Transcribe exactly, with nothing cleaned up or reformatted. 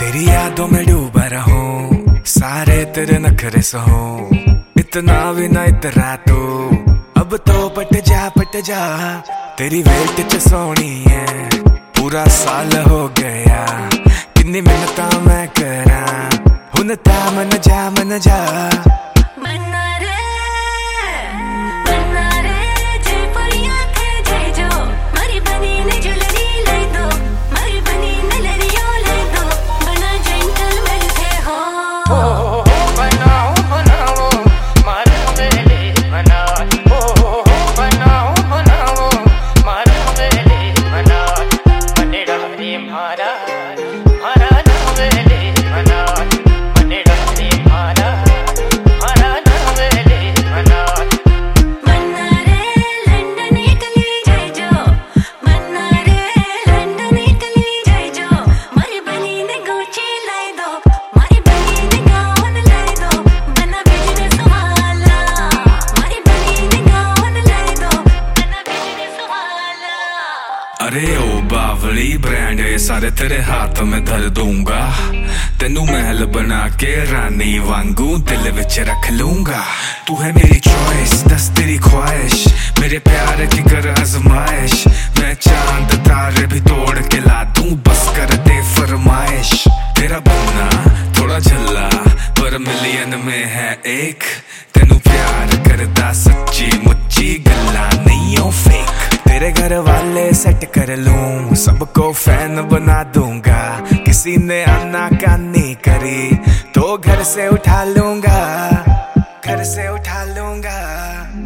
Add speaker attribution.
Speaker 1: तेरी यादों में डूबा रहूं, सारे तेरे नखरे सहूं, इतना भी ना इतरा तू, अब तो पट जा पट जा। तेरी वेट च सोनी है, पूरा साल हो गया, किन्नी मिन्नतां मैं करा, हुन ता मन जा मन जा। अरे ओ बावली ब्रांड सारे तेरे हाथ में धर दूंगा, तेनू महल बना के रानी वांगू दिल विच रख लूंगा। तू है मेरी चॉइस, दस तेरी ख्वाहिश, मेरे प्यार की कर आजमाइश, मैं चांद तारे भी तोड़ के ला दूं, बस कर दे फरमाइश। तेरा बनना थोड़ा झल्ला पर मिलियन में है एक, तेनू प्यार करदा सच्ची मुच्ची गल्ला नहीं ओ फेक। तेरे घर वाले सेट कर लूं, सबको फैन बना दूंगा, किसी ने आना कानी करी तो घर से उठा लूंगा, घर से उठा लूंगा।